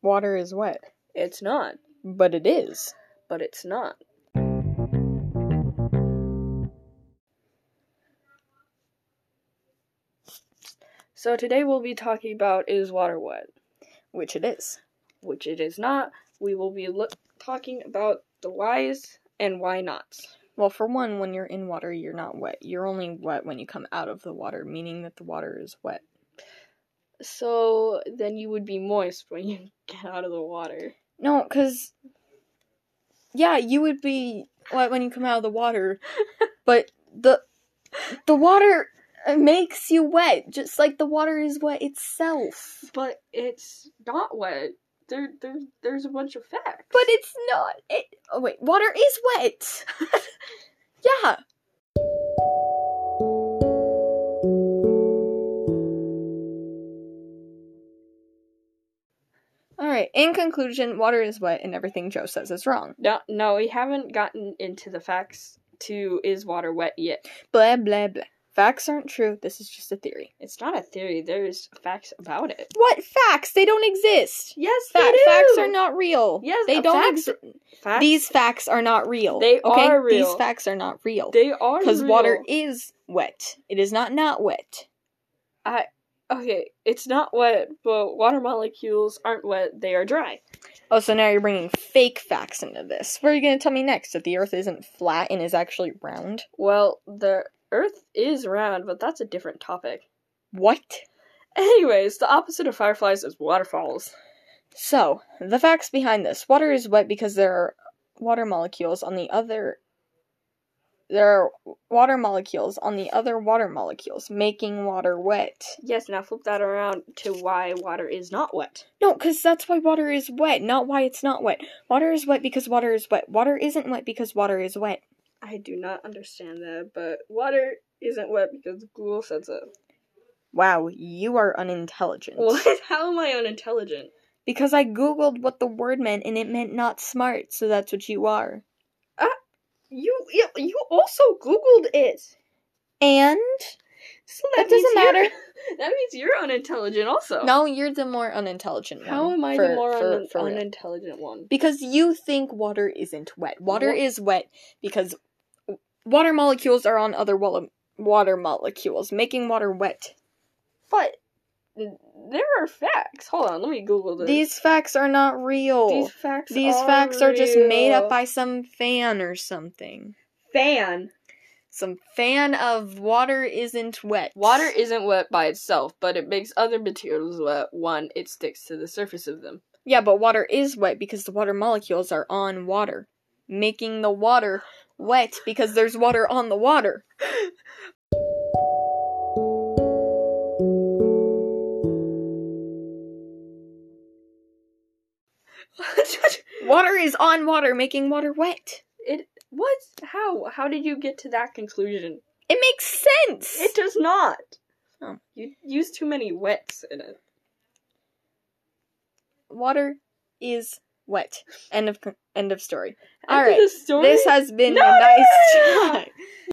Water is wet. It's not. But it is. But it's not. So today we'll be talking about, is water wet? Which it is. Which it is not. We will be talking about the whys and why nots. Well, for one, when you're in water, you're not wet. You're only wet when you come out of the water, meaning that the water is wet. So then you would be moist when you get out of the water. No, because... Yeah, you would be wet when you come out of the water, but the water makes you wet, just like the water is wet itself. But it's not wet. There's a bunch of facts. But it's not. Oh wait, water is wet. Yeah. Alright, in conclusion, water is wet and everything Joe says is wrong. No, we haven't gotten into the facts to is water wet yet. Blah, blah, blah. Facts aren't true. This is just a theory. It's not a theory. There's facts about it. What facts? They don't exist. Yes, they do. Facts are not real. Yes, they don't exist. These facts are not real. They are real. These facts are not real. They are real. Because water is wet. It is not wet. Okay, it's not wet, but water molecules aren't wet. They are dry. Oh, so now you're bringing fake facts into this. What are you going to tell me next? That the Earth isn't flat and is actually round? Well, the Earth is round, but that's a different topic. What? Anyways, the opposite of fireflies is waterfalls. So, the facts behind this. Water is wet because there are water molecules on the other... There are water molecules on the other water molecules, making water wet. Yes, now flip that around to why water is not wet. No, because that's why water is wet, not why it's not wet. Water is wet because water is wet. Water isn't wet because water is wet. I do not understand that, but water isn't wet because Google said so. Wow, you are unintelligent. What? How am I unintelligent? Because I googled what the word meant, and it meant not smart, so that's what you are. You also Googled it. And? So that doesn't matter. That means you're unintelligent also. No, you're the more unintelligent one. How am I the more unintelligent one? Because you think water isn't wet. Water is wet because water molecules are on other water molecules, making water wet. But there are facts. Hold on, let me Google this. These facts are not real. These facts are just made up by some fan or something. Fan? Some fan of water isn't wet. Water isn't wet by itself, but it makes other materials wet. One, it sticks to the surface of them. Yeah, but water is wet because the water molecules are on water, making the water wet because there's water on the water. Water is on water, making water wet. What? How did you get to that conclusion? It makes sense! It does not! Oh. You used too many wets in it. Water is wet. End of story. Alright, this has been a nice time.